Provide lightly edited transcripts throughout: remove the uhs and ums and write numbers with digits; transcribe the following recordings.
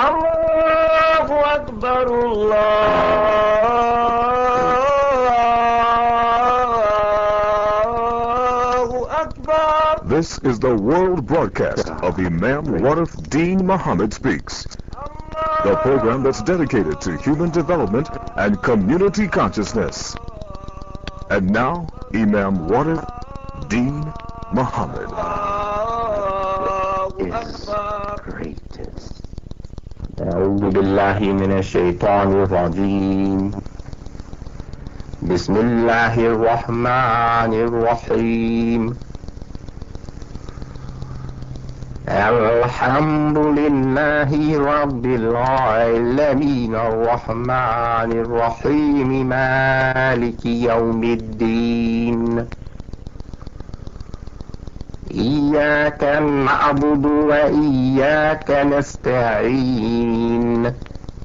Allahu Akbar, Allahu Akbar. This is the world broadcast of Imam Warif Deen Muhammad Speaks, the program that's dedicated to human development and community consciousness. And now, Imam Warif Deen Muhammad. Is greatest. أعوذ بالله من الشيطان الرجيم. بسم الله الرحمن الرحيم. الحمد لله رب العالمين الرحمن الرحيم مالك يوم الدين. إياك نعبد وإياك نستعين.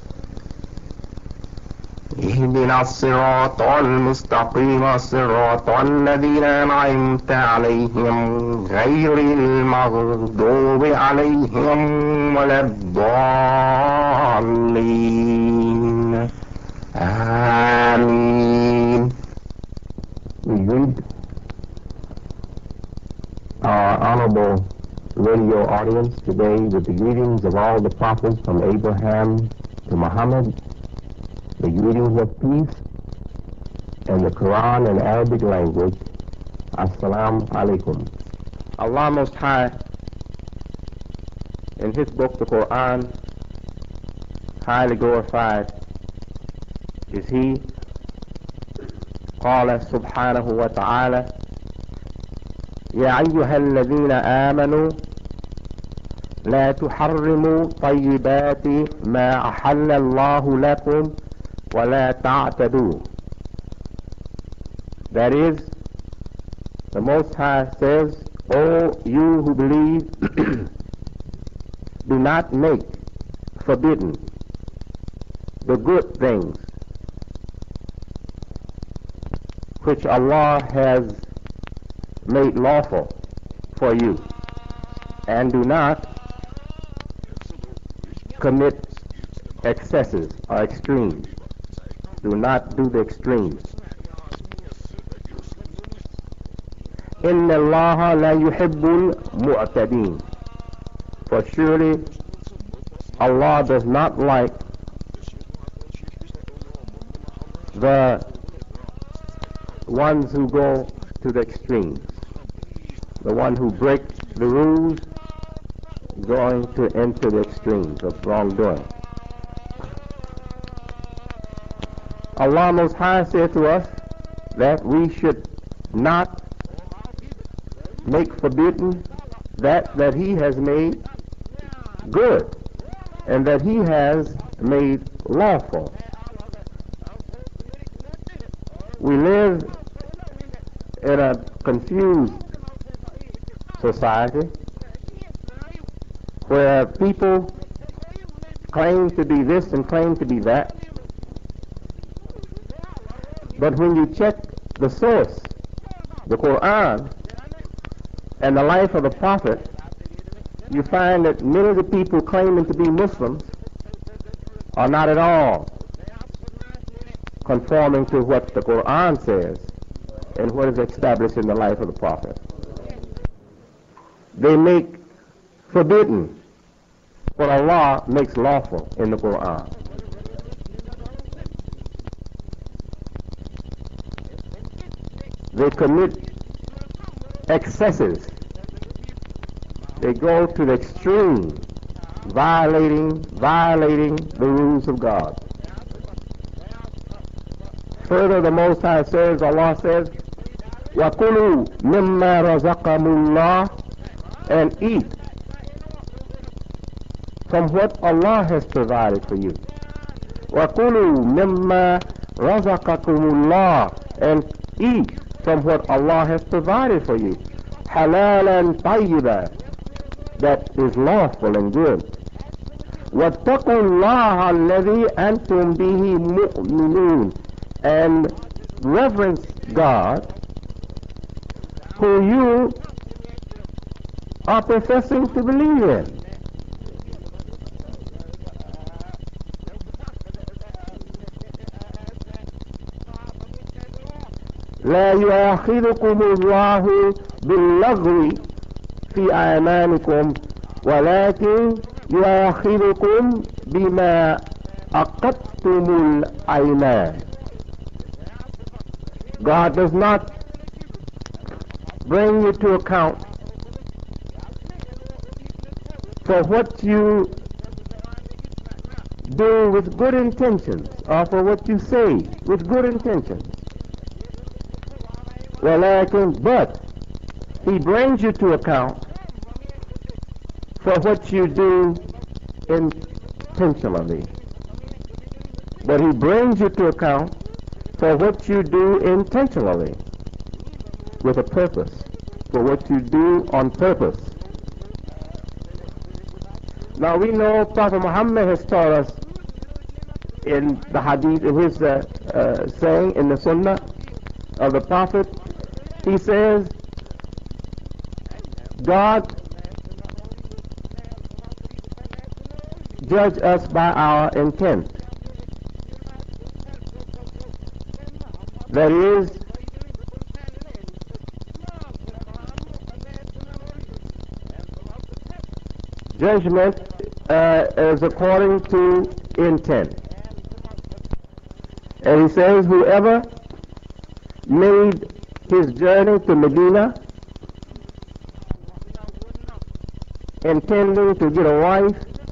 اهدنا الصراط المستقيم صراط الذين أنعمت عليهم غير المغضوب عليهم ولا الضالين. آمين. We read our honorable radio audience today with the greetings of all the prophets from Abraham to Muhammad, the greetings of peace, and the Quran in Arabic language. Assalamu alaikum. Allah Most High, in His book, the Quran, highly glorified is He. قال سبحانه وتعالى: يا أيها الذين آمنوا لا تحرموا طيبات ما أحل الله لكم ولا تعتدوا. That is, the Most High says, O you who believe, do not make forbidden the good things which Allah has made lawful for you, and do not commit excesses or extremes. Do not do the extremes. إِنَّ اللَّهَ لَا يُحِبُّ الْمُعْتَدِينَ. For surely Allah does not like the ones who go to the extremes. The one who breaks the rules going to enter the extremes of wrongdoing. Allah Most High said to us that we should not make forbidden that He has made good and that He has made lawful. We live in a confused society where people claim to be this and claim to be that, but when you check the source, the Quran, and the life of the Prophet, you find that many of the people claiming to be Muslims are not at all conforming to what the Quran says and what is established in the life of the Prophet. They make forbidden what Allah makes lawful in the Quran. They commit excesses. They go to the extreme, violating the rules of God. Further, the Most High says, Allah says, وَكُلُوا مِمَّا رَزَقَكُمُ اللَّهُ, and eat from what Allah has provided for you. وَكُلُوا مِمَّا رَزَقَكُمُ اللَّهُ, and eat from what Allah has provided for you. حَلَالًا طَيِّبًا, that is lawful and good. وَاتَّقُوا اللَّهَ الَّذِي أَنْتُمْ بِهِ مُؤْمِنُونَ, and reverence God who you are professing to believe in. لا يؤاخذكم الله باللغو في أيمانكم ولكن يؤاخذكم بما عقدتم الأيمان. God does not bring you to account for what you do with good intentions or for what you say with good intentions. But he brings you to account for what you do intentionally. But he brings you to account for what you do intentionally with a purpose, for what you do on purpose. Now we know Prophet Muhammad has taught us in the hadith, in his saying in the sunnah of the Prophet, he says, God judge us by our intent. That is, judgment is according to intent. And he says, whoever made his journey to Medina intending to get a wife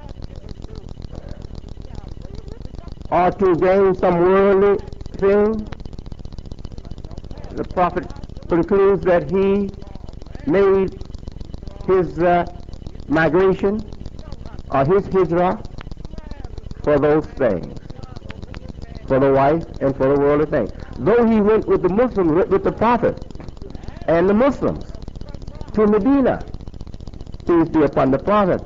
or to gain some worldly thing, the Prophet concludes that he made his migration or his hijrah for those things, for the wife and for the worldly things. Though he went with the Muslims, with the Prophet and the Muslims to Medina, peace be upon the Prophet,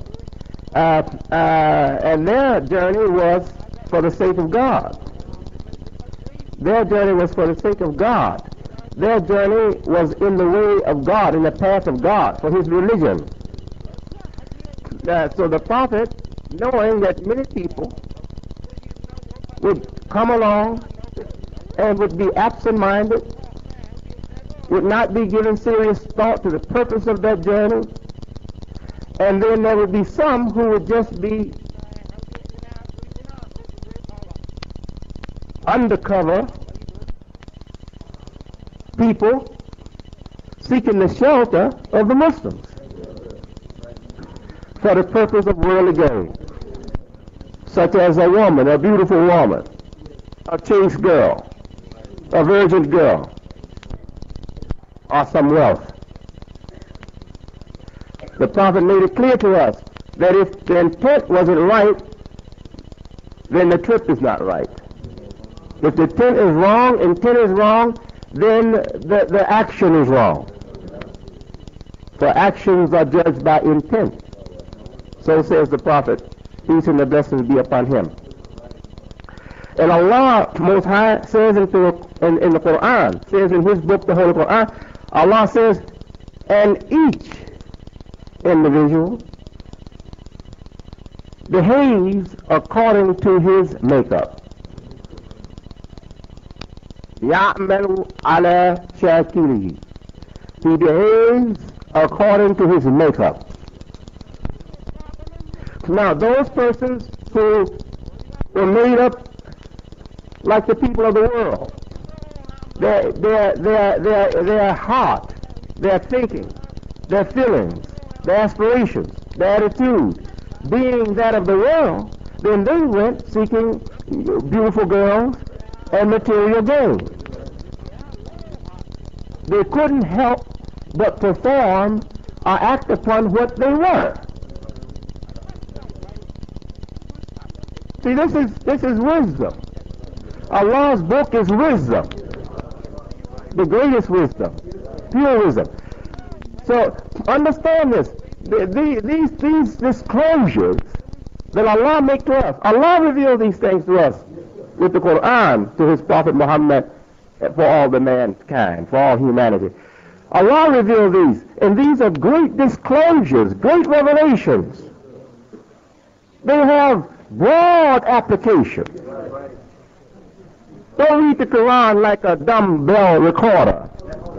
and their journey was for the sake of God. Their journey was for the sake of God. Their journey was in the way of God, in the path of God, for his religion. So the Prophet, knowing that many people would come along and would be absent-minded, would not be giving serious thought to the purpose of that journey, and then there would be some who would just be undercover people seeking the shelter of the Muslims for the purpose of worldly gain, such as a woman, a beautiful woman, a chaste girl, a virgin girl, or some wealth. The Prophet made it clear to us that if the intent wasn't right, then the trip is not right. If the intent is wrong, then the action is wrong. For actions are judged by intent. So says the Prophet, peace and the blessings be upon him. And Allah Most High says in the Quran, says in his book, the Holy Quran, Allah says, and each individual behaves according to his makeup. يَعْمَلُ عَلَى شَاكِلِهِ. He behaves according to his makeup. Now, those persons who were made up like the people of the world, their heart, their thinking, their feelings, their aspirations, their attitude, being that of the world, then they went seeking beautiful girls and material gain. They couldn't help but perform or act upon what they were. See, this is wisdom. Allah's book is wisdom, the greatest wisdom, pure wisdom. So understand this. These disclosures that Allah make to us, Allah revealed these things to us with the Quran to his Prophet Muhammad for all the mankind, for all humanity. Allah revealed these, and these are great disclosures, great revelations. They have broad application. Don't read the Quran like a dumb bell recorder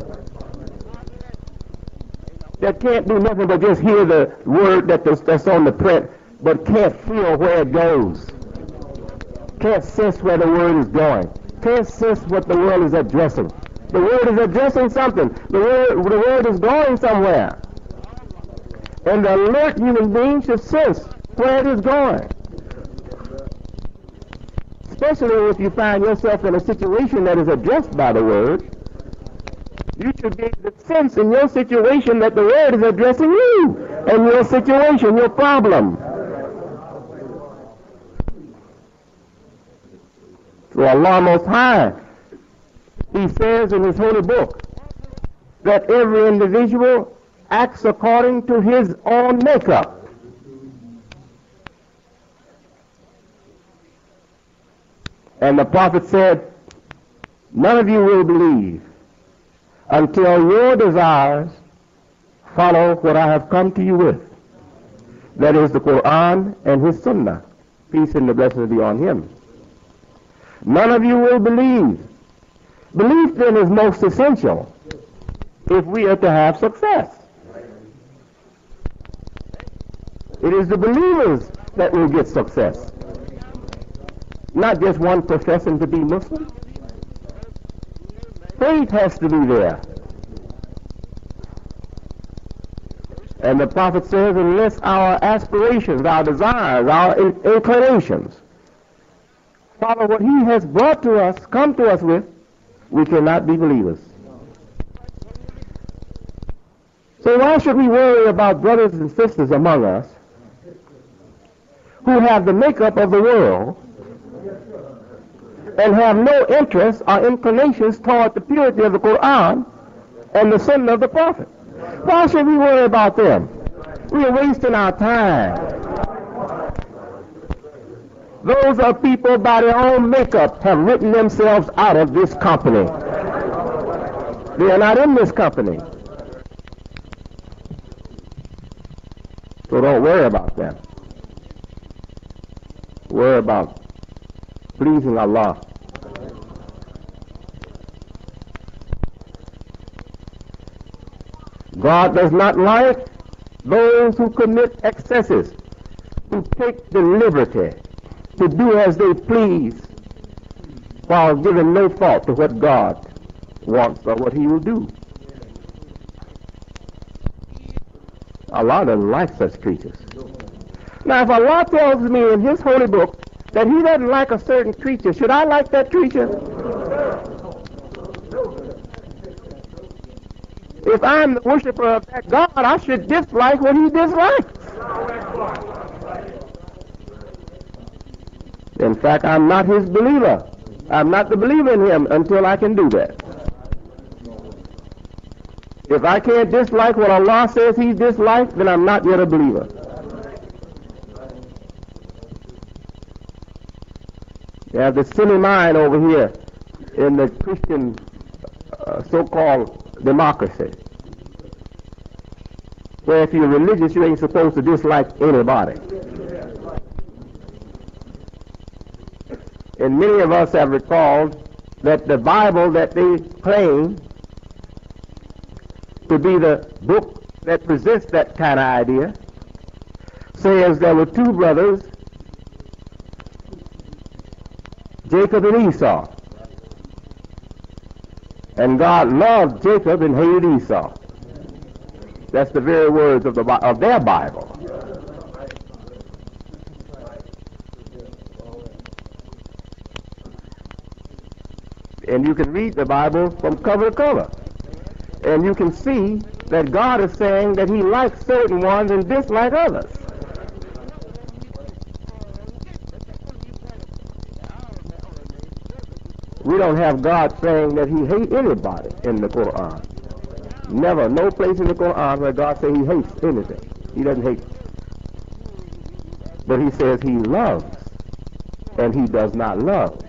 that can't do nothing but just hear the word that's on the print, but can't feel where it goes. Can't sense where the word is going. Can't sense what the world is addressing. The word is addressing something. The word is going somewhere. And the alert human being should sense where it is going. Especially if you find yourself in a situation that is addressed by the word, you should be able to sense in your situation that the word is addressing you and your situation, your problem. So Allah Most High, He says in His holy book that every individual acts according to his own makeup. And the Prophet said, none of you will believe until your desires follow what I have come to you with. That is the Quran and His Sunnah. Peace and the blessings be on Him. None of you will believe. Belief then is most essential if we are to have success. It is the believers that will get success. Not just one professing to be Muslim. Faith has to be there. And the Prophet says, unless our aspirations, our desires, our inclinations follow what He has brought to us, come to us with, we cannot be believers. So why should we worry about brothers and sisters among us who have the makeup of the world and have no interest or inclinations toward the purity of the Quran and the Sunnah of the Prophet? Why should we worry about them? We are wasting our time. Those are people by their own makeup have written themselves out of this company. They are not in this company. So don't worry about them. Worry about pleasing Allah. God does not like those who commit excesses, who take the liberty to do as they please while giving no thought to what God wants or what He will do. Allah doesn't like such creatures. Now, if Allah tells me in His holy book that He doesn't like a certain creature, should I like that creature? If I'm the worshiper of that God, I should dislike what He dislikes. In fact, I'm not His believer. I'm not the believer in Him until I can do that. If I can't dislike what Allah says He dislikes, then I'm not yet a believer. You have this silly mind over here in the Christian so-called democracy, where if you're religious, you ain't supposed to dislike anybody. And many of us have recalled that the Bible that they claim to be the book that presents that kind of idea says there were two brothers, Jacob and Esau. And God loved Jacob and hated Esau. That's the very words of their Bible. And you can read the Bible from cover to cover. And you can see that God is saying that He likes certain ones and dislikes others. We don't have God saying that He hates anybody in the Quran. Never, no place in the Quran where God says He hates anything. He doesn't hate. But He says He loves, and He does not love.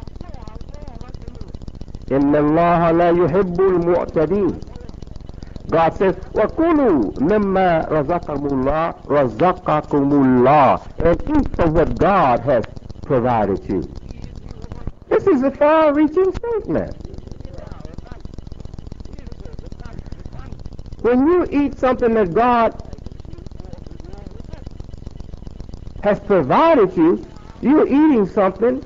Inna Allah la yuhibbul mu'tadeen. God says, وَكُلُوا مِمَّا رَزَقَكُمُ and eat from what God has provided you. This is a far-reaching statement. When you eat something that God has provided you, you're eating something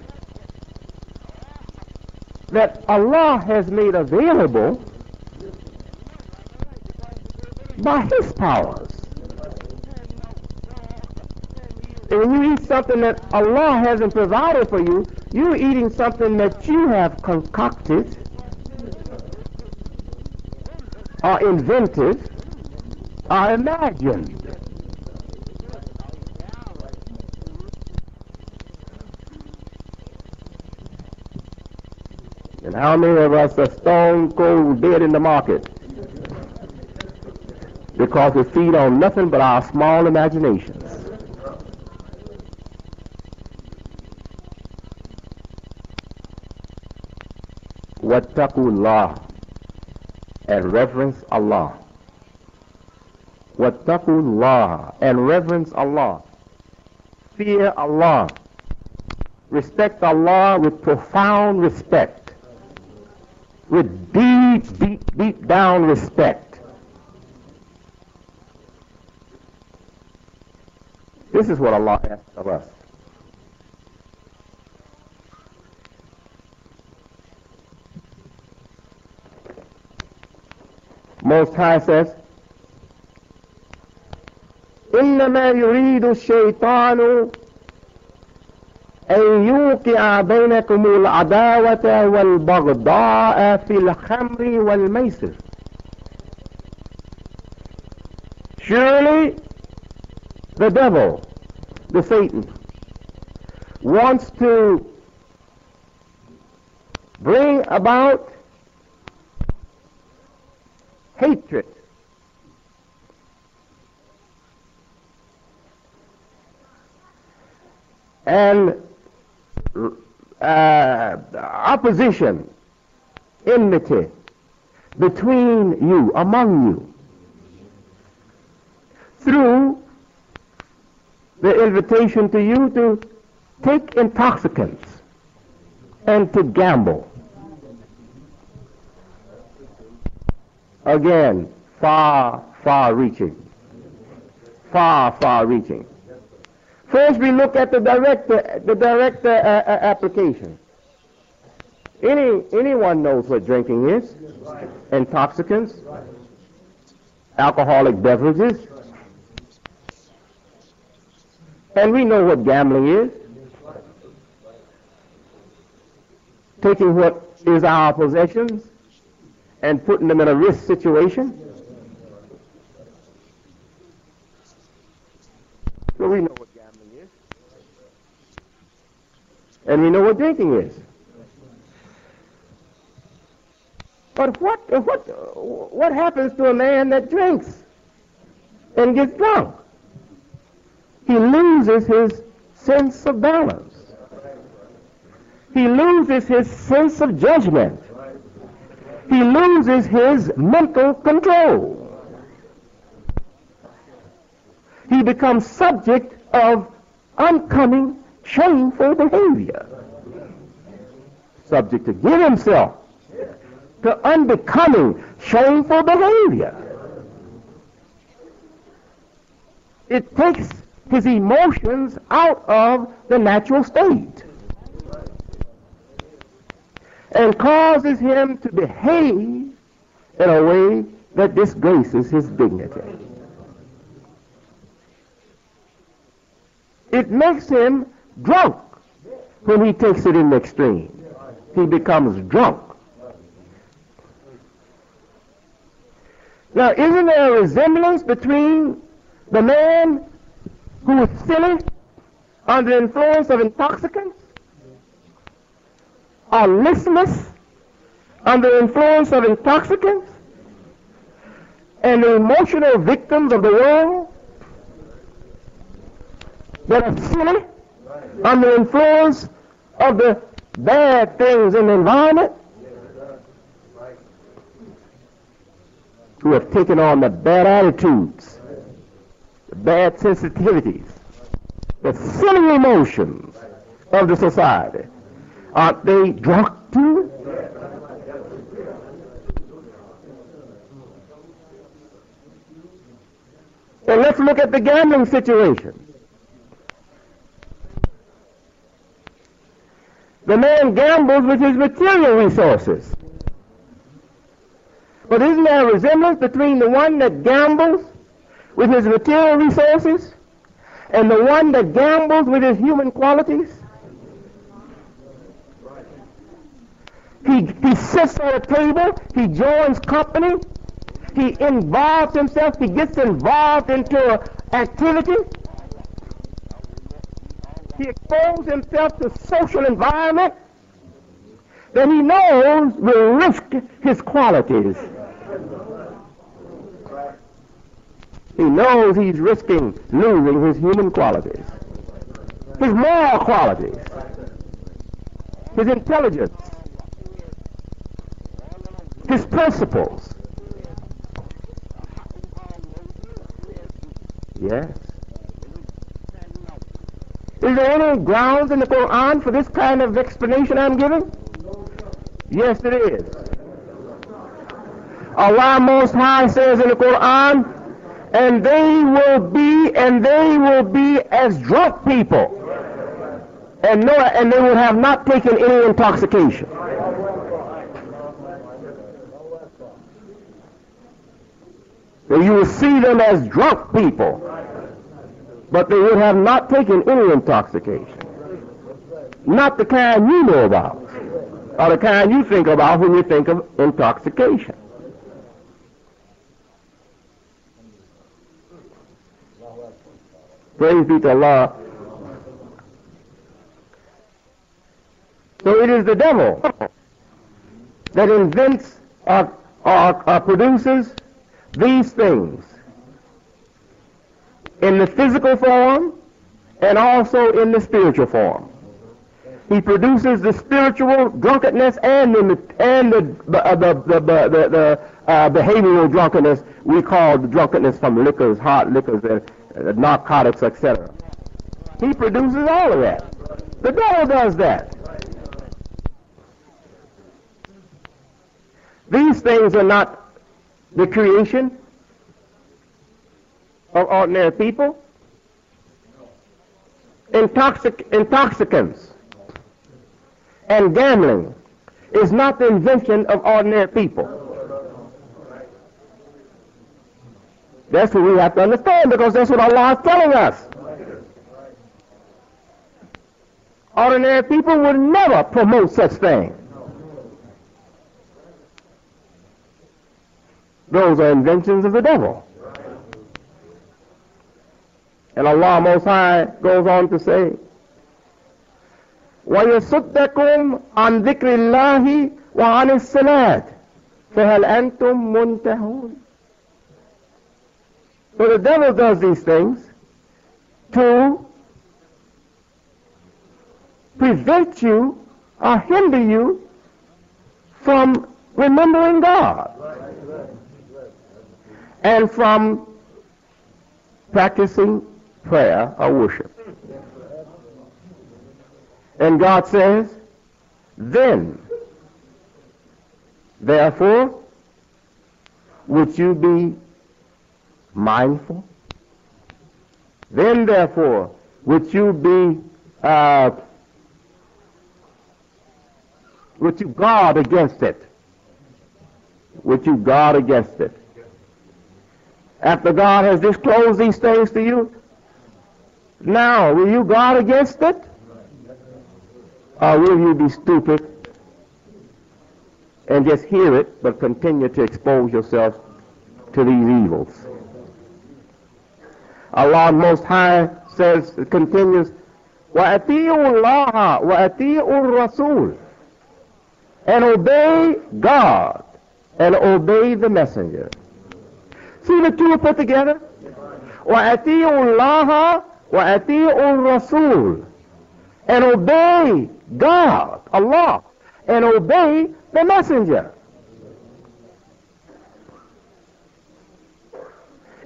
that Allah has made available by His powers. And when you eat something that Allah hasn't provided for you, you're eating something that you have concocted or invented or imagined. And how many of us are stone cold dead in the market because we feed on nothing but our small imaginations? Wattaqullah, and reverence Allah. Wattaqullah, and reverence Allah. Fear Allah. Respect Allah with profound respect. With deep down respect. This is what Allah asks of us. Most High says, إِنَّمَا يُرِيدُ الشَّيْطَانُ أن يوقع بينكم العداوة والبغضاء في الخمر والميسر. Surely the devil, the Satan, wants to bring about hatred and opposition, enmity between you, among you, through the invitation to you to take intoxicants and to gamble. Again, far reaching. Far reaching. First, we look at the direct application. Anyone knows what drinking is? Intoxicants, alcoholic beverages, and we know what gambling is. Taking what is our possessions and putting them in a risk situation. So we know what gambling is. And we know what drinking is. But what happens to a man that drinks and gets drunk? He loses his sense of balance. He loses his sense of judgment. He loses his mental control. He becomes subject of oncoming, shameful behavior. Subject to give himself to unbecoming, shameful behavior. It takes his emotions out of the natural state and causes him to behave in a way that disgraces his dignity. It makes him drunk when he takes it in the extreme. He becomes drunk. Now, isn't there a resemblance between the man who is silly under the influence of intoxicants, or listless under the influence of intoxicants, and the emotional victims of the world that are silly under the influence of the bad things in the environment? who have taken on the bad attitudes, the bad sensitivities, the silly emotions of the society. Aren't they drunk too? And let's look at the gambling situation. The man gambles with his material resources. But isn't there a resemblance between the one that gambles with his material resources and the one that gambles with his human qualities? He sits at a table, he joins company, he involves himself, he gets involved into an activity, he exposes himself to social environment that he knows will risk his qualities. He knows he's risking losing his human qualities, his moral qualities, his intelligence, his principles. Yes. Is there any grounds in the Quran for this kind of explanation I'm giving? Yes, it is. Allah Most High says in the Quran, and they will be as drunk people, and they will have not taken any intoxication. So you will see them as drunk people, but they would have not taken any intoxication. Not the kind you know about, or the kind you think about when you think of intoxication. Praise be to Allah. So it is the devil that invents or produces these things in the physical form and also in the spiritual form. He produces the spiritual drunkenness and the behavioral drunkenness we call the drunkenness from liquors, hard liquors, and narcotics, etc. He produces all of that. The devil does that. These things are not the creation of ordinary people. Intoxicants and gambling is not the invention of ordinary people. That's what we have to understand, because that's what Allah is telling us. Ordinary people would never promote such things. Those are inventions of the devil. And Allah Most High goes on to say, وَيَصُدَّكُمْ عَنْ ذِكْرِ اللَّهِ وَعَنِ الصَّلَاةِ فَهَلْ أَنْتُمْ مُنْتَهُونَ. So the devil does these things to prevent you or hinder you from remembering God and from practicing prayer or worship. And God says, then, therefore, would you be mindful? Then, therefore, would you be, would you guard against it? Would you guard against it? After God has disclosed these things to you, now, will you guard against it? Or will you be stupid and just hear it, but continue to expose yourself to these evils? Allah Most High says, continues, وَأَطِيعُوا اللَّهَ وَأَطِيعُوا الرَّسُولَ, and obey God and obey the messenger. See the two are put together? وَأَطِيعُوا اللَّهَ وَأَطِيعُوا الرَّسُولَ, and obey God, Allah, and obey the messenger.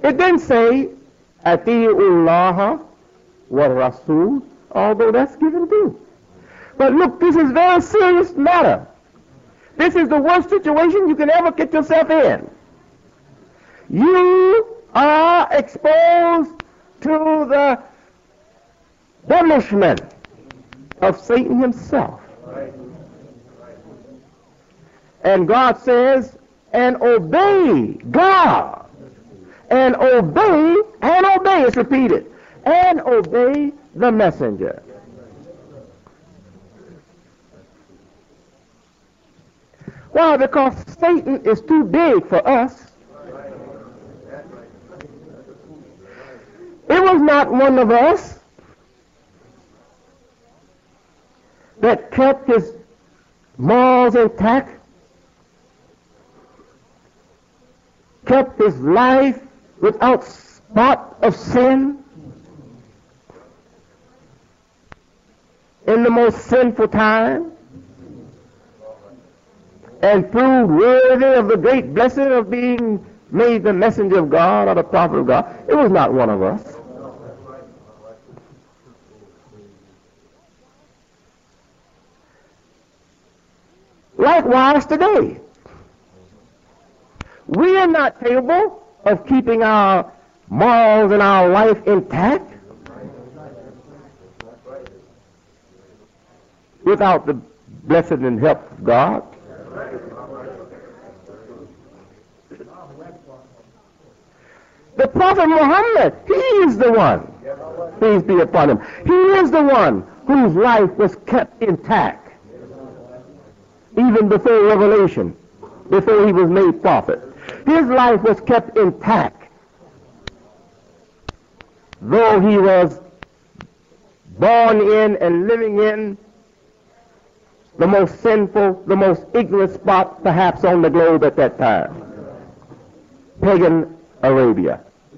It didn't say, Ati'ullah wa Rasul, although that's given too. But look, this is a very serious matter. This is the worst situation you can ever get yourself in. You are exposed to the punishment of Satan himself. And God says, and obey God. And obey, it's repeated, and obey the messenger. Why? Because Satan is too big for us. It was not one of us that kept his morals intact, kept his life without spot of sin in the most sinful time, and proved worthy of the great blessing of being made the messenger of God or the prophet of God. It was not one of us. Likewise today, we are not capable of keeping our morals and our life intact without the blessing and help of God. The Prophet Muhammad, he is the one, peace be upon him, he is the one whose life was kept intact even before revelation, before he was made prophet. His life was kept intact, though he was born in and living in the most sinful, the most ignorant spot perhaps on the globe at that time, pagan Arabia.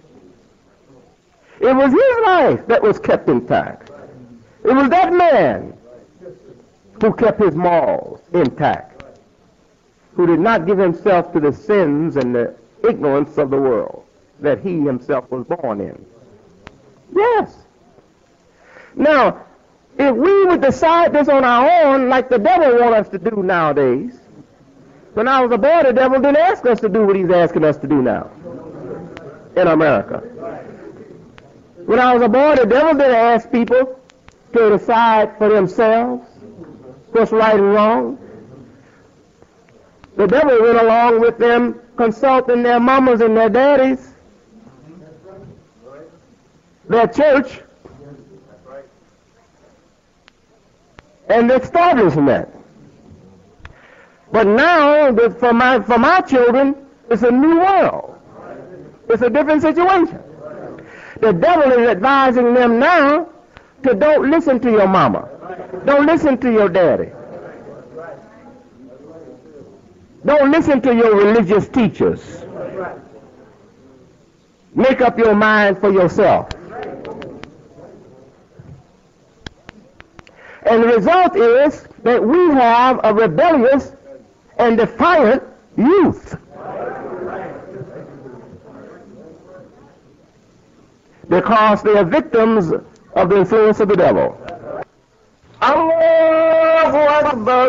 It was his life that was kept intact. It was that man who kept his morals intact, who did not give himself to the sins and the ignorance of the world that he himself was born in. Yes. Now, if we would decide this on our own, like the devil wants us to do nowadays, when I was a boy, the devil didn't ask us to do what he's asking us to do now in America. When I was a boy, the devil didn't ask people to decide for themselves what's right and wrong. The devil went along with them, consulting their mamas and their daddies, their church, and the establishment. But now, for my children, it's a new world. It's a different situation. The devil is advising them now to don't listen to your mama. Don't listen to your daddy. Don't listen to your religious teachers. Make up your mind for yourself. And the result is that we have a rebellious and defiant youth. Because they are victims of the influence of the devil. Allahu Akbar,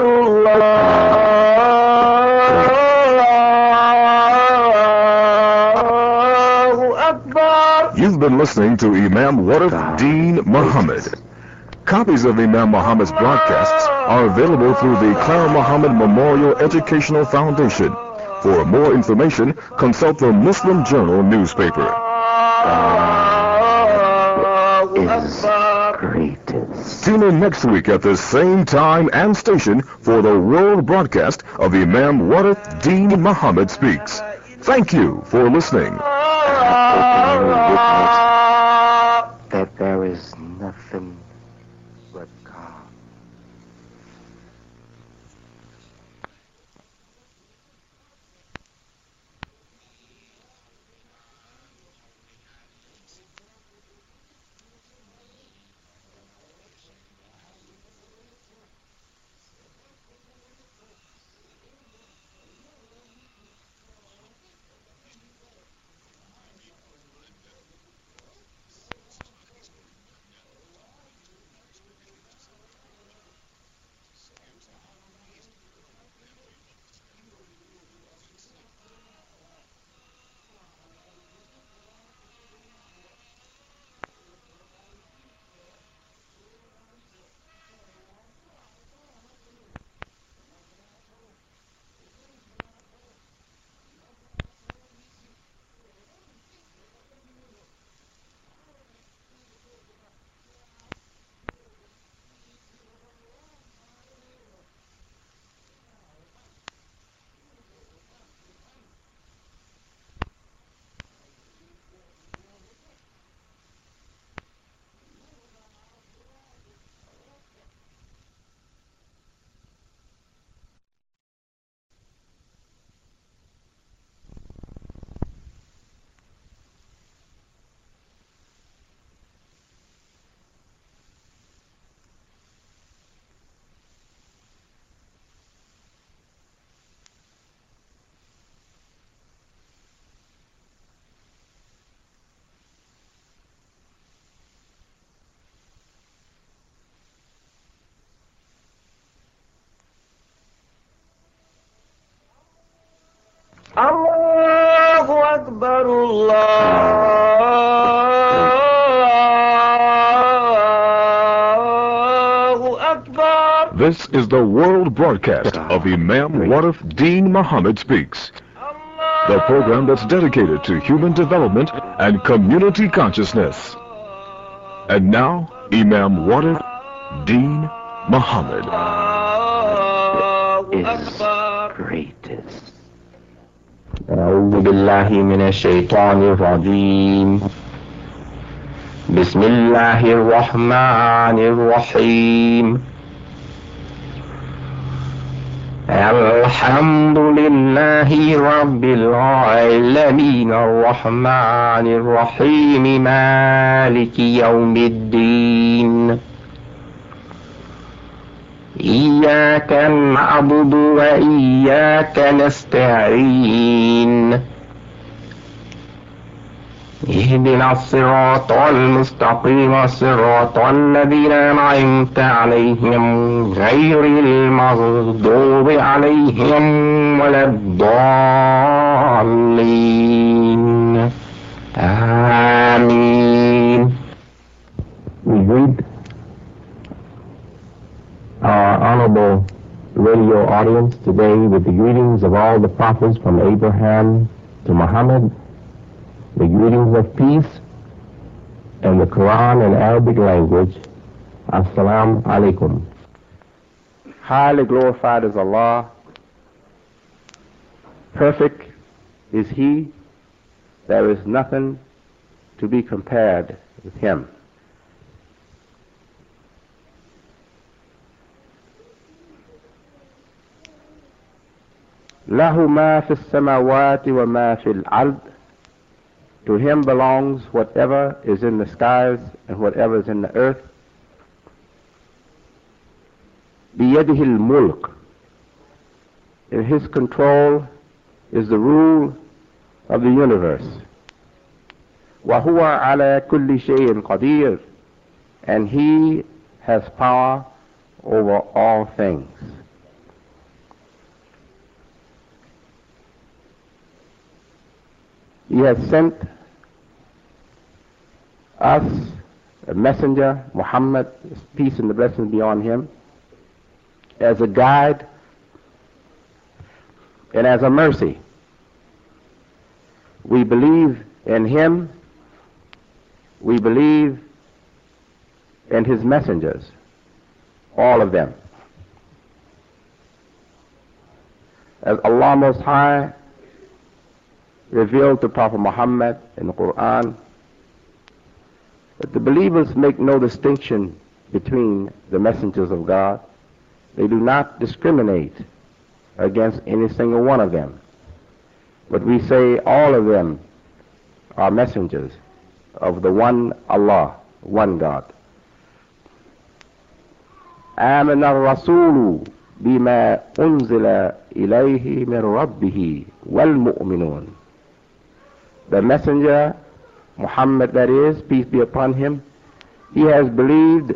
Allahu Akbar. You've been listening to Imam Warif Deen Muhammad. Copies of Imam Muhammad's broadcasts are available through the Clara Muhammad Memorial Educational Foundation. For more information, consult the Muslim Journal newspaper. Is greatest. Tune in next week at the same time and station for the world broadcast of Imam Warif Deen Muhammad Speaks. Thank you for listening. That there is nothing but God. أكبر الله أكبر. This is the world broadcast of Imam Warif Deen Muhammad Speaks, the program that's dedicated to human development and community consciousness. And now, Imam Warif Deen Muhammad is greatest. أعوذ بالله من الشيطان الرجيم. بسم الله الرحمن الرحيم. الحمد لله رب العالمين الرحمن الرحيم مالك يوم الدين. إياك نعبد وإياك نستعين. اهدنا الصراط المستقيم صراط الذين أنعمت عليهم غير المغضوب عليهم ولا الضالين. آمين. We greet our honorable radio audience today with the greetings of all the prophets from Abraham to Muhammad, the greetings of peace and the Quran in Arabic language. Assalamu alaikum. Highly glorified is Allah. Perfect is He. There is nothing to be compared with Him. له ما في السماوات وما في الأرض. To Him belongs whatever is in the skies and whatever is in the earth. بيده الملك. In His control is the rule of the universe. وهو على كل شيء قدير. And He has power over all things. He has sent us a messenger, Muhammad, peace and the blessings be on him, as a guide and as a mercy. We believe in him. We believe in his messengers, all of them. As Allah Most High revealed to Prophet Muhammad in the Quran, that the believers make no distinction between the messengers of God. They do not discriminate against any single one of them. But we say all of them are messengers of the one Allah, one God. آمن الرسول بما أنزل إليه من ربه والمؤمنون. The messenger, Muhammad that is, peace be upon him, he has believed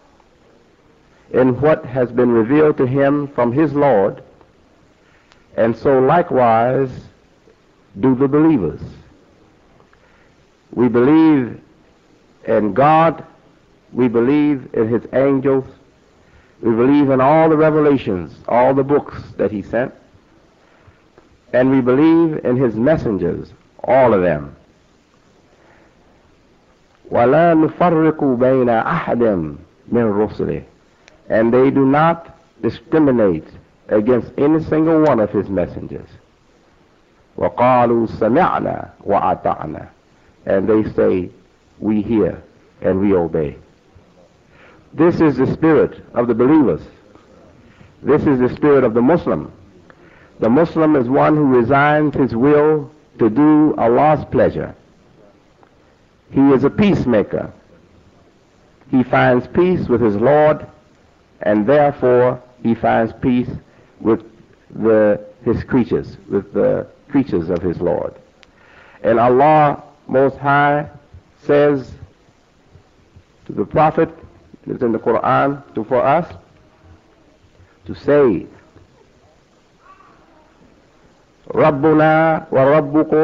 in what has been revealed to him from his Lord, and so likewise do the believers. We believe in God, we believe in his angels, we believe in all the revelations, all the books that he sent, and we believe in his messengers, all of them. وَلَا نُفَرِّقُ بَيْنَ أَحَدٍ مِنْ رُسُلِهِ. And they do not discriminate against any single one of his messengers. وَقَالُوا سَمِعْنَا وَأَطَعْنَا. And they say, we hear and we obey. This is the spirit of the believers. This is the spirit of the Muslim. The Muslim is one who resigns his will to do Allah's pleasure. He is a peacemaker. He finds peace with his Lord, and therefore he finds peace with his creatures, with the creatures of his Lord. And Allah Most High says to the Prophet, it's in the Quran for us, to say, رَبُّنَا وَرَبُّكُمْ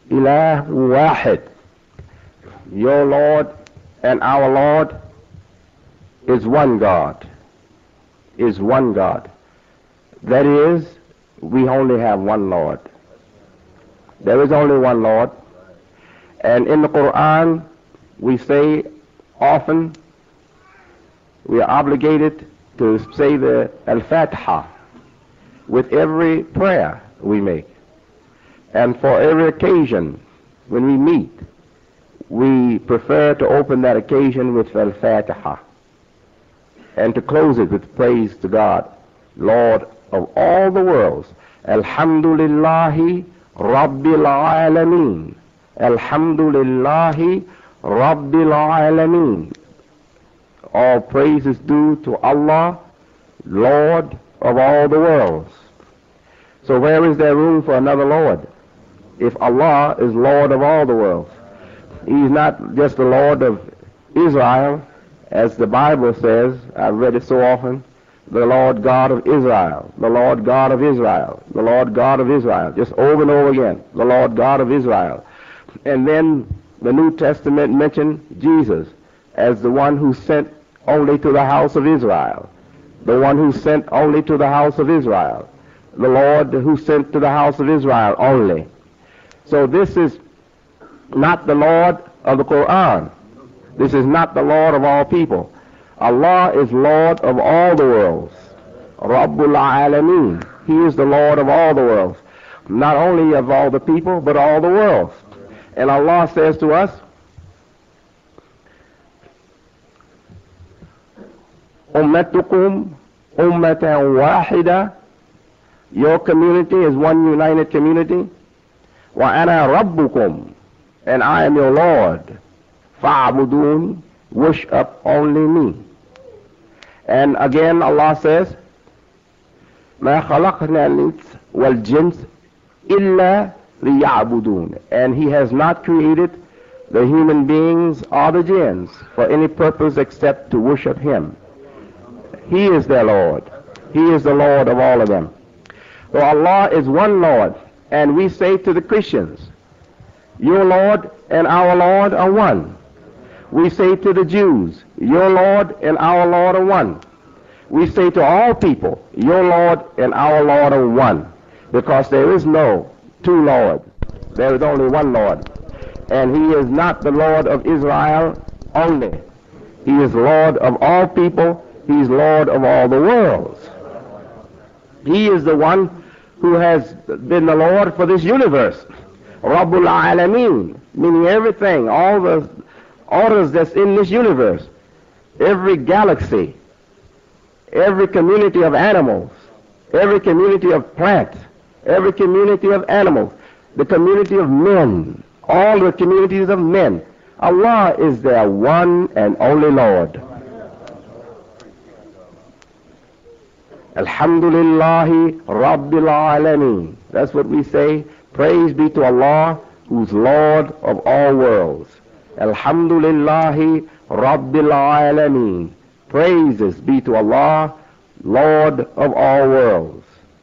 Ilah Wahid. Your Lord and our Lord is one God. Is one God. That is, we only have one Lord. There is only one Lord. And in the Quran, we say often, we are obligated to say the Al-Fatiha with every prayer we make. And for every occasion when we meet, we prefer to open that occasion with Al-Fatiha and to close it with praise to God, Lord of all the worlds. Alhamdulillahi Rabbil Alameen. Alhamdulillahi Rabbil Alameen. All praise is due to Allah, Lord of all the worlds. So where is there room for another Lord? If Allah is Lord of all the worlds. He's not just the Lord of Israel, as the Bible says. I've read it so often. The Lord God of Israel, the Lord God of Israel, the Lord God of Israel, just over and over again, the Lord God of Israel. And then the New Testament mentioned Jesus as the one who sent only to the house of Israel, the one who sent only to the house of Israel, the Lord who sent to the house of Israel only. So this is not the Lord of the Quran. This is not the Lord of all people. Allah is Lord of all the worlds. Rabbul Alameen. He is the Lord of all the worlds. Not only of all the people, but all the worlds. And Allah says to us, Ummatukum ummatan wahida. Your community is one united community. Wa ana rabbukum. And I am your Lord. Fa'budun. Worship only me. And again Allah says, ما خلقنا الإنس والجنس إلا ليعبدون. And He has not created the human beings or the jinns for any purpose except to worship Him. He is their Lord. He is the Lord of all of them. So Allah is one Lord. And we say to the Christians, your Lord and our Lord are one. We say to the Jews, your Lord and our Lord are one. We say to all people, your Lord and our Lord are one. Because there is no two Lords. There is only one Lord. And He is not the Lord of Israel only. He is Lord of all people. He's Lord of all the worlds. He is the one who has been the Lord for this universe. Rabbul Alameen, meaning everything, all the orders that's in this universe, every galaxy, every community of animals, every community of plants, every community of animals, the community of men, all the communities of men. Allah is their one and only Lord. Alhamdulillahi Rabbil Alameen. That's what we say. Praise be to Allah, who's Lord of all worlds. Alhamdulillahi Rabbil Alameen. Praises be to Allah, Lord of all worlds.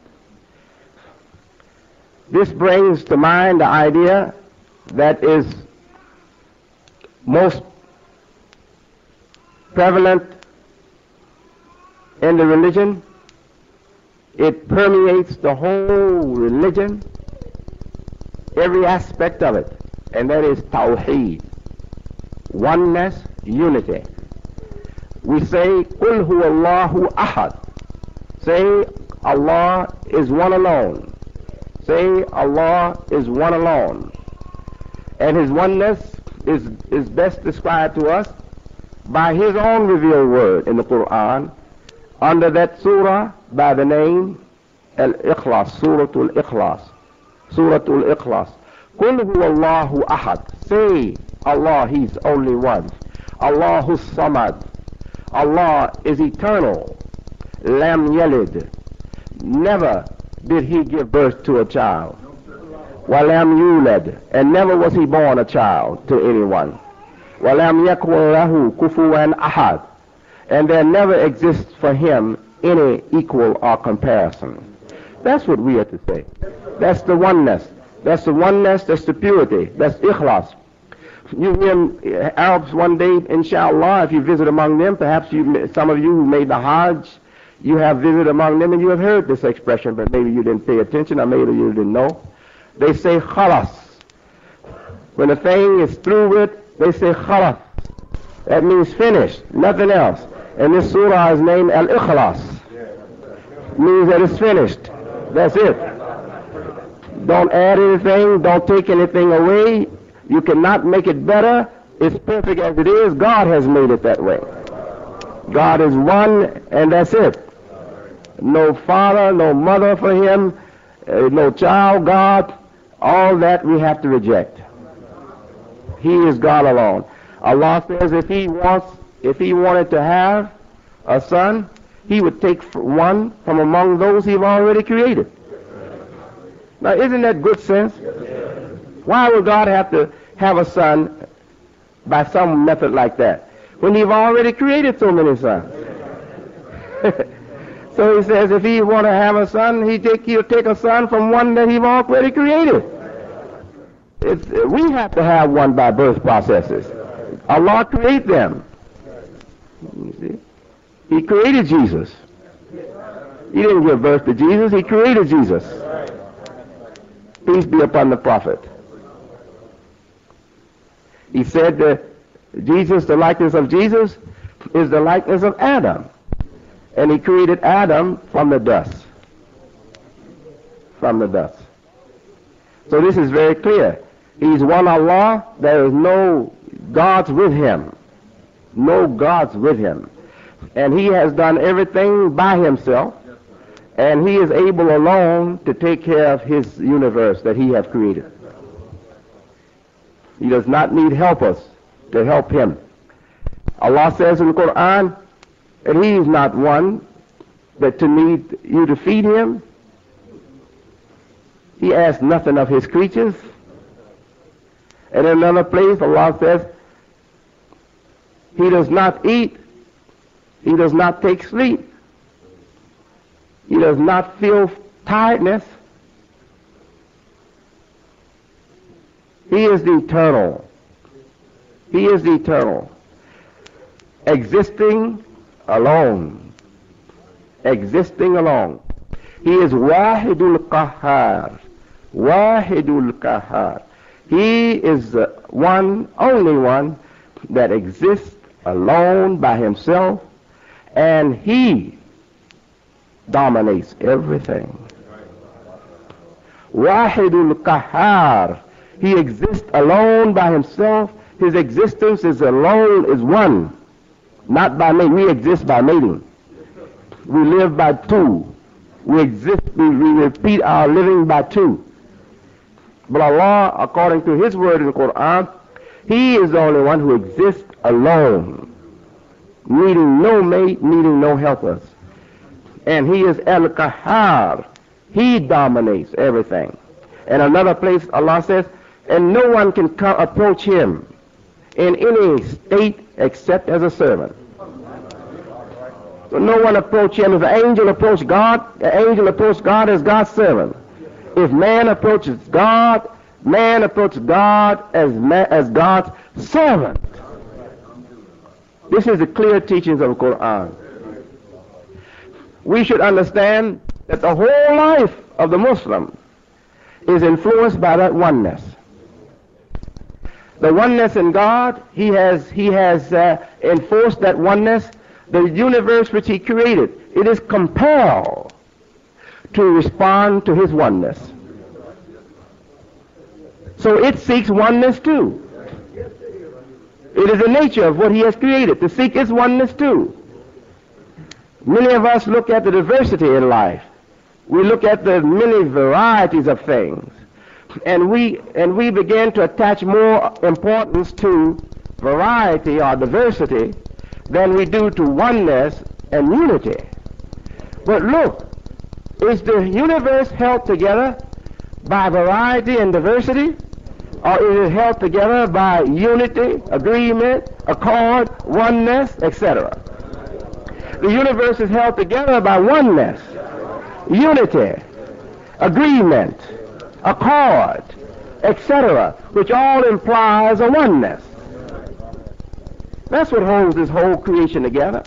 This brings to mind the idea that is most prevalent in the religion. It permeates the whole religion, every aspect of it, and that is Tawheed. Oneness, unity. We say, Qul huwa Allahu ahad. Say, Allah is one alone. Say, Allah is one alone. And His oneness is best described to us by His own revealed word in the Quran, under that surah by the name Al-Ikhlas, Suratul Ikhlas. Suratul Ikhlas. Qul huwa Allahu ahad. Say, Allah, He's only one. Allahu Samad. Allah is eternal. Lam Yalid. Never did He give birth to a child. Walam Yulad. And never was He born a child to anyone. Walam yakun lahu kufuwan ahad. And there never exists for Him any equal or comparison. That's what we are to say. That's the oneness. That's the oneness, that's the purity, that's ikhlas. You hear Arabs one day, inshallah, if you visit among them, perhaps some of you who made the Hajj, you have visited among them and you have heard this expression, but maybe you didn't pay attention or maybe you didn't know. They say khalas. When a thing is through with, they say khalas. That means finished, nothing else. And this surah is named Al-Ikhlas. Means that it's finished. That's it. Don't add anything, don't take anything away. You cannot make it better. It's perfect as it is. God has made it that way. God is one, and that's it. No father, no mother for him, no child, God. All that we have to reject. He is God alone. Allah says if he wanted to have a son, he would take one from among those he've already created. Now, isn't that good sense? Why would God have to have a son by some method like that when he've already created so many sons? So he says if he want to have a son, he'll take a son from one that he've already created. We have to have one by birth processes. Allah created them. You see? He created Jesus. He didn't give birth to Jesus, he created Jesus. Peace be upon the Prophet. He said that Jesus, the likeness of Jesus, is the likeness of Adam. And he created Adam from the dust. From the dust. So this is very clear. He's one Allah. There is no gods with him. No gods with him. And he has done everything by himself. And he is able alone to take care of his universe that he has created. He does not need helpers to help him. Allah says in the Quran that he is not one that to need you to feed him. He asks nothing of his creatures. And in another place Allah says he does not eat, he does not take sleep, he does not feel tiredness. He is the eternal. He is the eternal. Existing alone. Existing alone. He is Wahidul Qahhar. Wahidul Qahhar. He is the one, only one, that exists alone by himself, and he dominates everything. Wahidul Qahhar. He exists alone by himself. His existence is alone, is one. Not by mating. We exist by mating. We live by two. We exist, we repeat our living by two. But Allah, according to his word in the Quran, he is the only one who exists alone, needing no mate, needing no helpers. And he is Al-Qahhar. He dominates everything. And another place Allah says, and no one can approach him in any state except as a servant. So no one approach him. If an angel approach God, the angel approach God as God's servant. If man approaches God, man approaches God as God's servant. This is the clear teachings of the Quran. We should understand that the whole life of the Muslim is influenced by that oneness. The oneness in God, he has enforced that oneness. The universe which he created, it is compelled to respond to his oneness. So it seeks oneness too. It is the nature of what he has created, to seek its oneness too. Many of us look at the diversity in life. We look at the many varieties of things. And we begin to attach more importance to variety or diversity than we do to oneness and unity. But look, is the universe held together by variety and diversity, or is it held together by unity, agreement, accord, oneness, etc.? The universe is held together by oneness, unity, agreement, accord, etc., which all implies a oneness. That's what holds this whole creation together.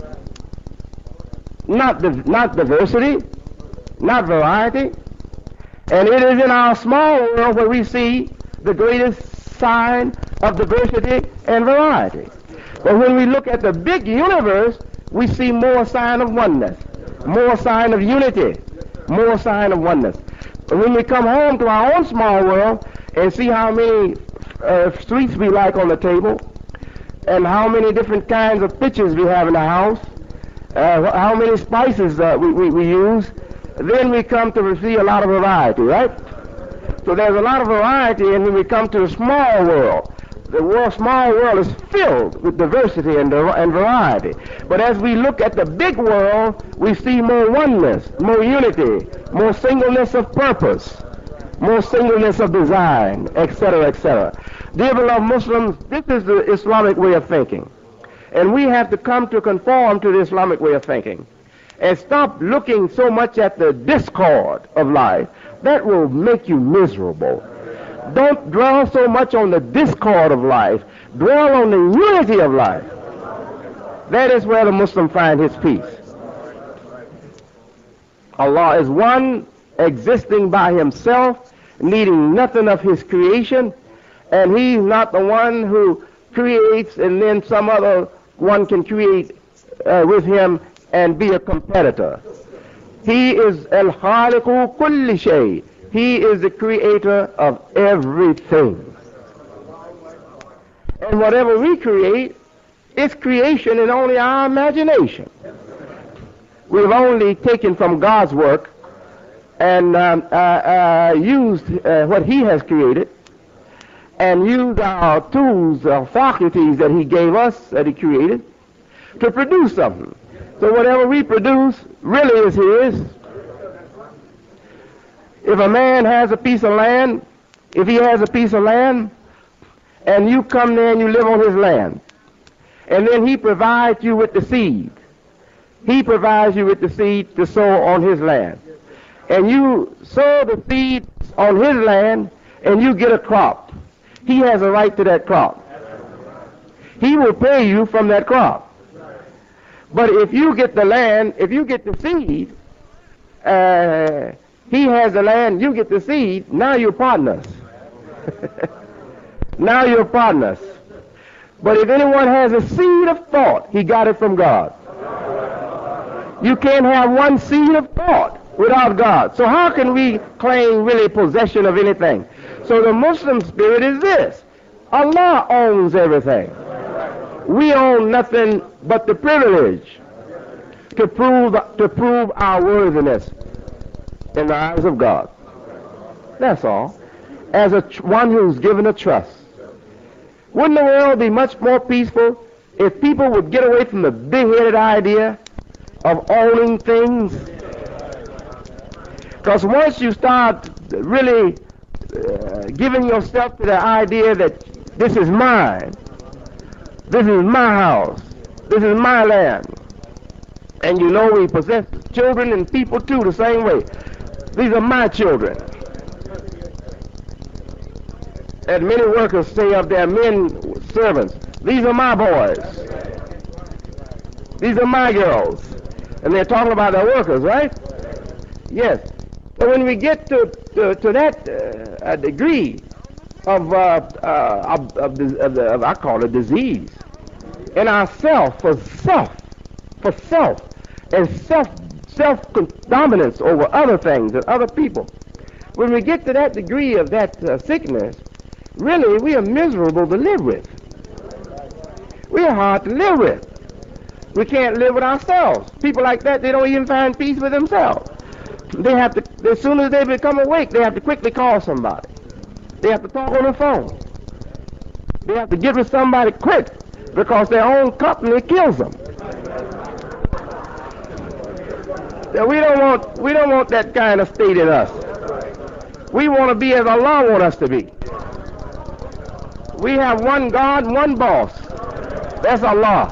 Not diversity, not variety. And it is in our small world where we see the greatest sign of diversity and variety. But when we look at the big universe, we see more sign of oneness, more sign of unity, more sign of oneness. But when we come home to our own small world and see how many sweets we like on the table, and how many different kinds of pitchers we have in the house, how many spices we use, then we come to see a lot of variety, right? So there's a lot of variety, and when we come to the small world, small world is filled with diversity and variety. But as we look at the big world, we see more oneness, more unity, more singleness of purpose, more singleness of design, etc., etc. Dear beloved Muslims, this is the Islamic way of thinking. And we have to come to conform to the Islamic way of thinking. And stop looking so much at the discord of life. That will make you miserable. Don't dwell so much on the discord of life. Dwell on the unity of life. That is where the Muslim finds his peace. Allah is one, existing by himself, needing nothing of his creation, and he's not the one who creates and then some other one can create with him and be a competitor. He is al-khaliqu kulli shay. He is the creator of everything. And whatever we create, it's creation in only our imagination. We've only taken from God's work and used what he has created, and used our tools, our faculties that he gave us, that he created, to produce something. So whatever we produce really is his. If a man has a piece of land, if he has a piece of land, and you come there and you live on his land, and then he provides you with the seed. He provides you with the seed to sow on his land. And you sow the seed on his land, and you get a crop. He has a right to that crop. He will pay you from that crop. But if you get the land, if you get the seed, he has the land, you get the seed, now you're partners. Now you're partners. But if anyone has a seed of thought, he got it from God. You can't have one seed of thought without God. So how can we claim really possession of anything? So the Muslim spirit is this: Allah owns everything. We own nothing but the privilege to prove our worthiness in the eyes of God. That's all. As one who's given a trust. Wouldn't the world be much more peaceful if people would get away from the big-headed idea of owning things? Because once you start really giving yourself to the idea that this is mine, this is my house, this is my land, and you know we possess children and people too the same way. These are my children. And many workers say of their men servants, these are my boys, these are my girls. And they're talking about their workers, right? Yes. But when we get to that degree of I call it disease in ourself, for self, and self-dominance over other things and other people, when we get to that degree of that sickness, really we are miserable to live with. We are hard to live with. We can't live with ourselves. People like that, they don't even find peace with themselves. They have to, as soon as they become awake, they have to quickly call somebody. They have to talk on the phone. They have to get with somebody quick because their own company kills them. So we don't want that kind of state in us. We want to be as Allah wants us to be. We have one God and one boss. That's Allah.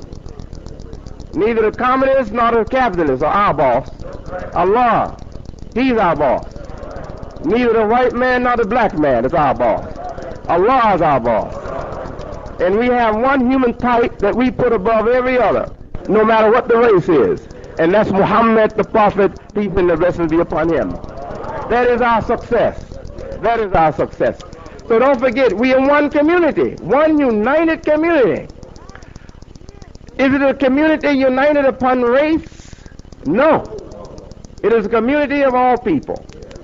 Neither the communists nor the capitalists are our boss. Allah. He's our boss. Neither the white man nor the black man is our boss. Allah is our boss. And we have one human type that we put above every other, no matter what the race is. And that's Muhammad the Prophet, peace and blessings be upon him. That is our success. That is our success. So don't forget, we are one community, one united community. Is it a community united upon race? No. It is a community of all people.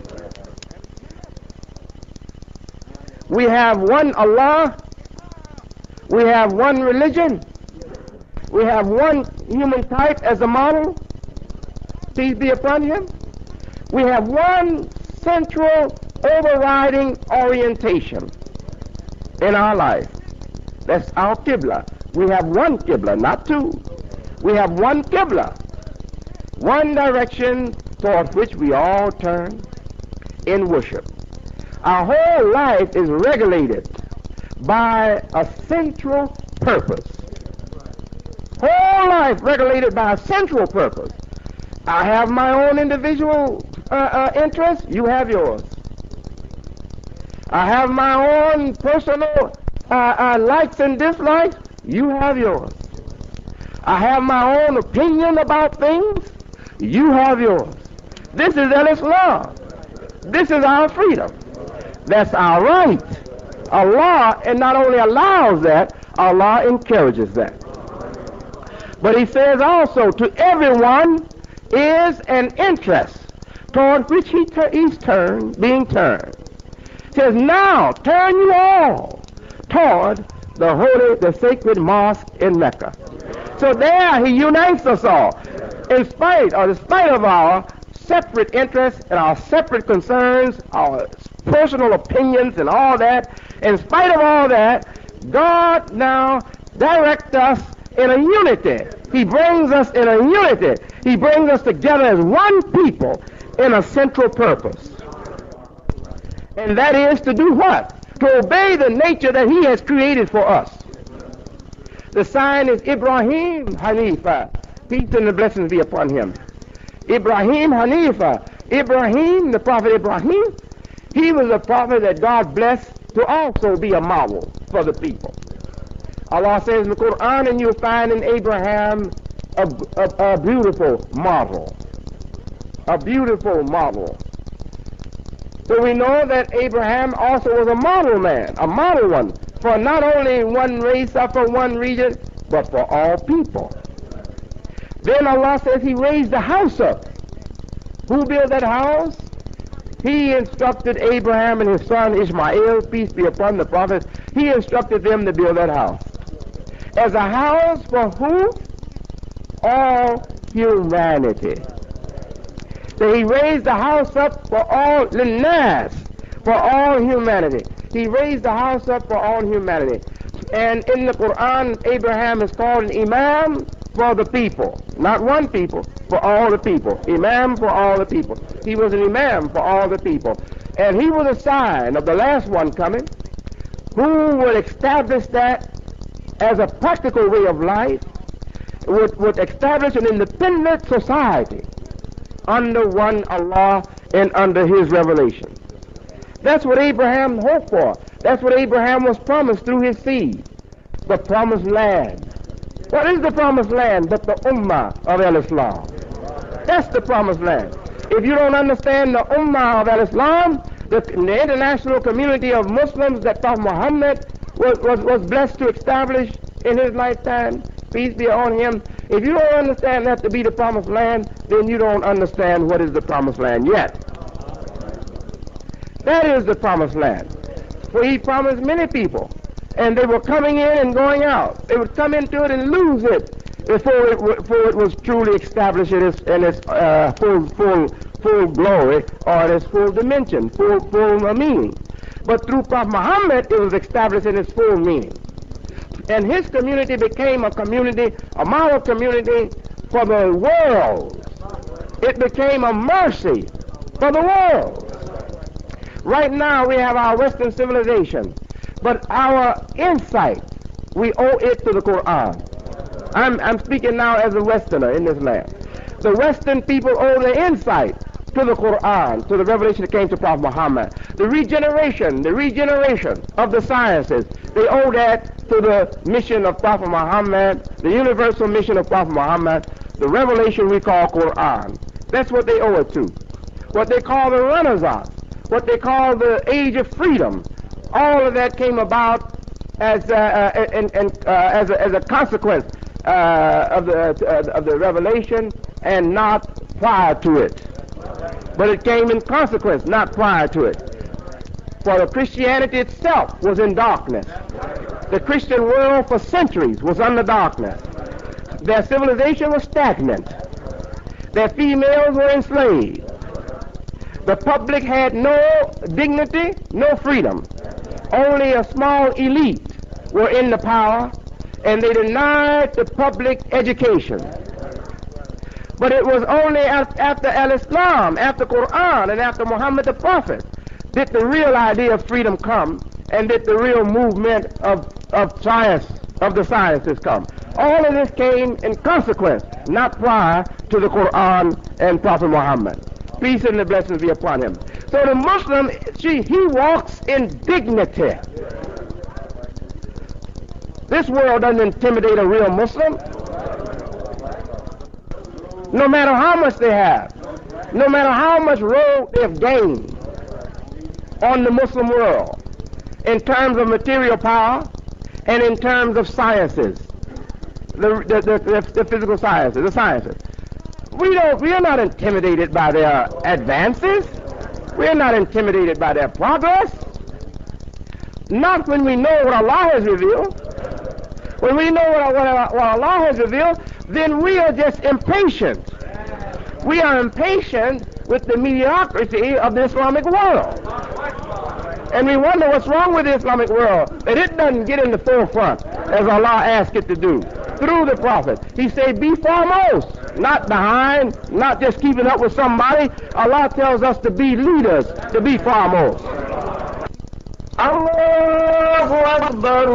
We have one Allah. We have one religion. We have one human type as a model. Peace be upon him. We have one central overriding orientation in our life. That's our Qibla. We have one Qibla, not two. We have one Qibla, one direction toward which we all turn in worship. Our whole life is regulated by a central purpose. Whole life regulated by a central purpose. I have my own individual interests. You have yours. I have my own personal likes and dislikes. You have yours. I have my own opinion about things. You have yours. This is Al-Islam. This is our freedom. That's our right. Allah, and not only allows that, Allah encourages that. But he says also, to everyone is an interest toward which he's being turned. He says, now turn you all toward the sacred mosque in Mecca. So there he unites us all, despite of our separate interests and our separate concerns, our personal opinions and all that. In spite of all that, God now directs us in a unity. He brings us in a unity. He brings us together as one people in a central purpose. And that is to do what? To obey the nature that he has created for us. The sign is Ibrahim Hanifa. Peace and the blessings be upon him. Ibrahim Hanifa. Ibrahim, the prophet Ibrahim, he was a prophet that God blessed to also be a model for the people. Allah says in the Quran, and you'll find in Abraham a beautiful model. A beautiful model. So we know that Abraham also was a model man, a model one, for not only one race or for one region, but for all people. Then Allah says he raised the house up. Who built that house? He instructed Abraham and his son Ishmael, peace be upon the prophets, he instructed them to build that house. As a house for who? All humanity. So he raised the house up for all, linnas, for all humanity. He raised the house up for all humanity. And in the Quran, Abraham is called an imam for the people. Not one people, for all the people. Imam for all the people. He was an imam for all the people. And he was a sign of the last one coming, who would establish that as a practical way of life, would establish an independent society under one Allah and under his revelation. That's what Abraham hoped for. That's what Abraham was promised through his seed. The promised land. What is the promised land but the Ummah of Al-Islam? That's the promised land. If you don't understand the Ummah of Al-Islam, the international community of Muslims that Prophet Muhammad was blessed to establish in his lifetime, peace be on him, if you don't understand that to be the promised land, then you don't understand what is the promised land yet. That is the promised land. For he promised many people, and they were coming in and going out. They would come into it and lose it before it was truly established in its full glory, or in its full dimension, full meaning. But through Prophet Muhammad, it was established in its full meaning. And his community became a community, a model community for the world. It became a mercy for the world. Right now we have our Western civilization, but our insight, we owe it to the Quran. I'm speaking now as a Westerner in this land. The Western people owe their insight to the Quran, to the revelation that came to Prophet Muhammad. The regeneration of the sciences, they owe that to the mission of Prophet Muhammad, the universal mission of Prophet Muhammad, the revelation we call Quran. That's what they owe it to. What they call the Renaissance, what they call the age of freedom, all of that came about as a consequence of the revelation and not prior to it. But it came in consequence, not prior to it. For the Christianity itself was in darkness. The Christian world for centuries was under darkness. Their civilization was stagnant. Their females were enslaved. The public had no dignity, no freedom. Only a small elite were in the power, and they denied the public education. But it was only after Al-Islam, after Quran, and after Muhammad the Prophet did the real idea of freedom come, and did the real movement of science, of the sciences come. All of this came in consequence, not prior to the Quran and Prophet Muhammad. Peace and the blessings be upon him. So the Muslim, he walks in dignity. This world doesn't intimidate a real Muslim. No matter how much they have, no matter how much road they've gained on the Muslim world, in terms of material power and in terms of sciences, the physical sciences, the sciences. We are not intimidated by their advances. We are not intimidated by their progress. Not when we know what Allah has revealed. When we know what Allah has revealed, then we are just impatient. We are impatient with the mediocrity of the Islamic world. And we wonder what's wrong with the Islamic world, that it doesn't get in the forefront as Allah asked it to do through the Prophet. He said, be foremost, not behind, not just keeping up with somebody. Allah tells us to be leaders, to be foremost. Allahu Akbar,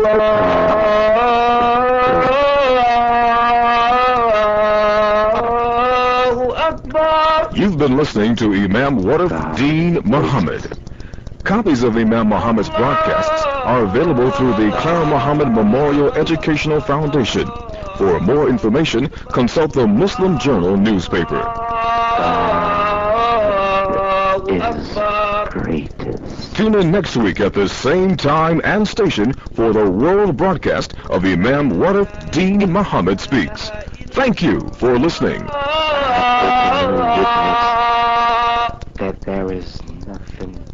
Allahu Akbar. You've been listening to Imam Warith Deen Muhammad. Copies of Imam Muhammad's broadcasts are available through the Clara Muhammad Memorial Educational Foundation. For more information, consult the Muslim Journal newspaper. Tune in next week at the same time and station for the world broadcast of Imam Warith Deen Muhammad Speaks. Thank you for listening. That there is nothing